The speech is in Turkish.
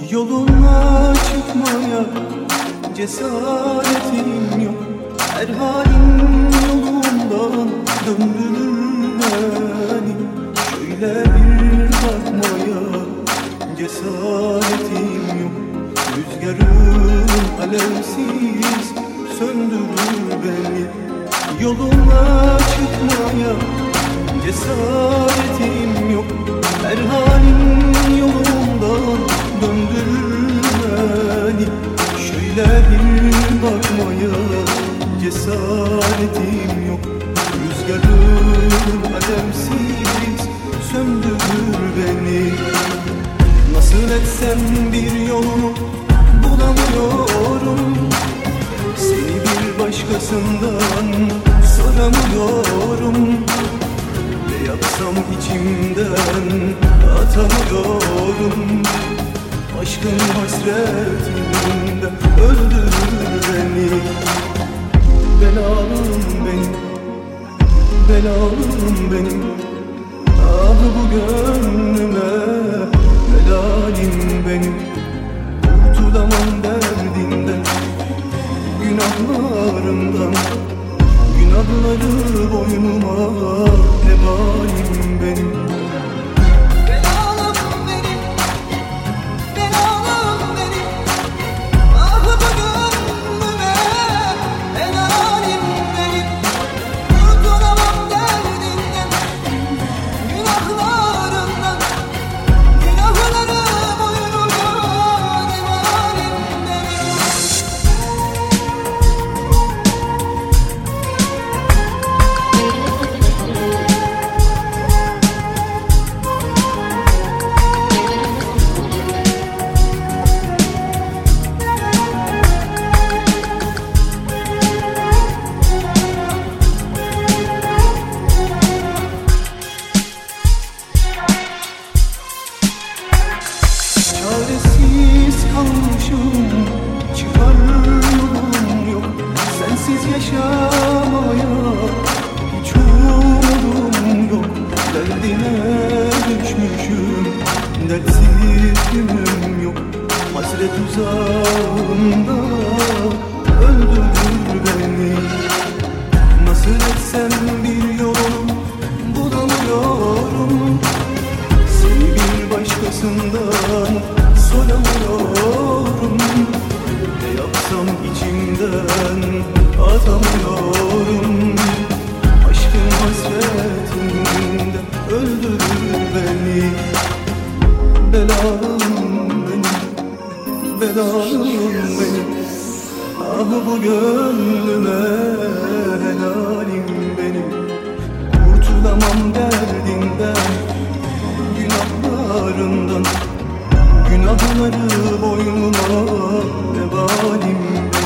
Yoluna çıkmaya cesaretim yok. Her halin yolundan döndürür beni. Şöyle bir bakmaya cesaretim yok. Rüzgarın alevsiz söndürür beni. Yoluna çıkmaya cesaretim yok. Her halin yolundan döndürür beni. Şöyle bir bakmaya cesaretim yok. Rüzgarın alevsiz söndürür beni. Nasıl etsem bir yolunu bulamıyorum. Seni bir başkasından soramıyorum. Ne yapsam içimden atamıyorum. Aşkın hasretinden öldürür beni. Belalım benim, belalım benim. Ah bu gönlüme helalim benim. Kurtulamam derdinden, günahlarımdan. Günahları boynuma hevalim benim. Çaresiz kalmışım, çıkar yolum yok. Sensiz yaşamaya hiç umudum yok. Derdine düşmüşüm, dertsiz günüm yok. Hasret uzağında öldürür beni. Nasıl etsem bir yolunu bulamıyorum. Seni bir başkasından soramıyorum. Ne yapsam içimden atamıyorum. Aşkın hasretinden öldürür beni. Belalım benim, belalım benim. Ah bu gönlüme helalim benim. Kurtulamam derdinden, günahlarından. Günahları boynuma hevalim benim.